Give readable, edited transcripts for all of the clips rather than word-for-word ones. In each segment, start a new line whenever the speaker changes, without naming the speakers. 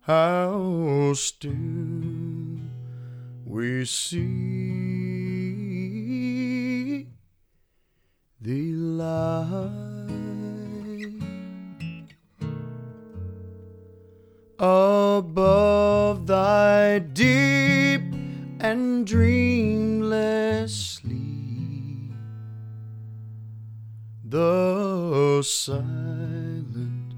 how still we see the light above thy deep and dreamless sleep. The silent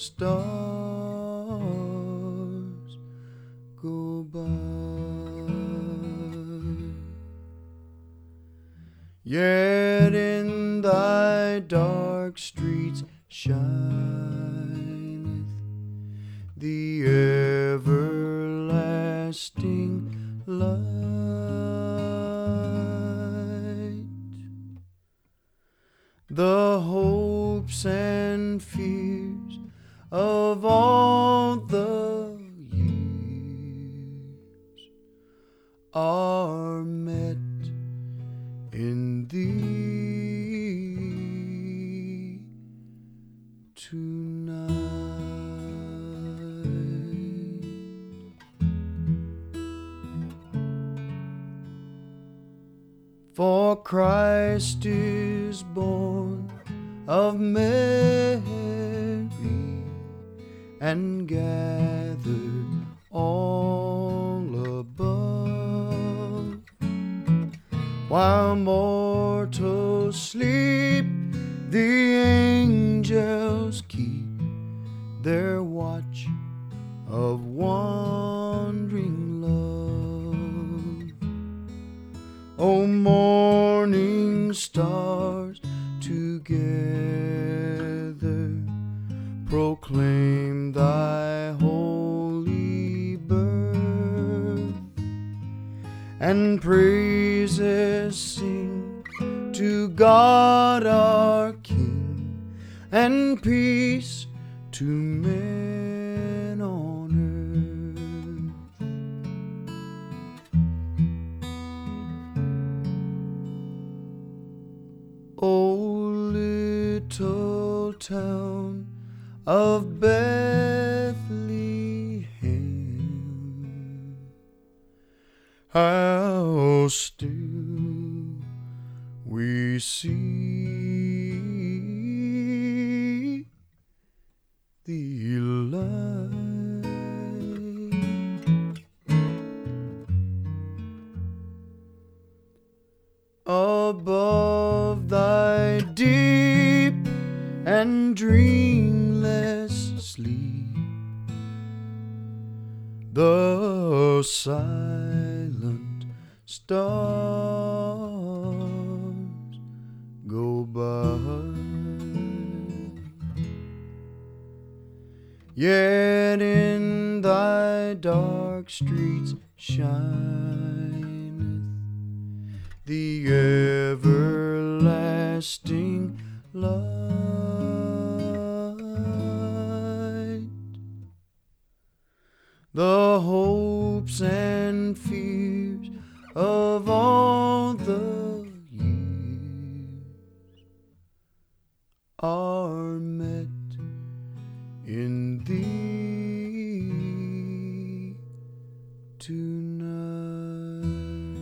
stars go by, yet in thy dark streets shineth the everlasting light. The hopes and fears of all the years are met in thee tonight. For Christ is born of Mary and gathered all above, while mortals sleep, the angels keep their watch of wandering love. O morning stars together proclaim thy holy birth, and praises sing to God our King, and peace to men on earth. O little town of Bethlehem, how still we see the light above thy deep and dreamless sleep. The silent stars go by, yet in thy dark streets shineth the everlasting light. The hopes and fears of all the years are met in thee tonight.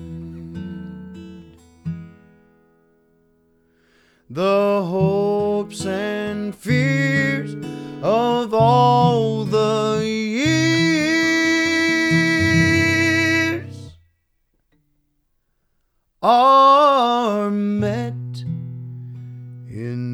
The hopes and fears of all the years are met in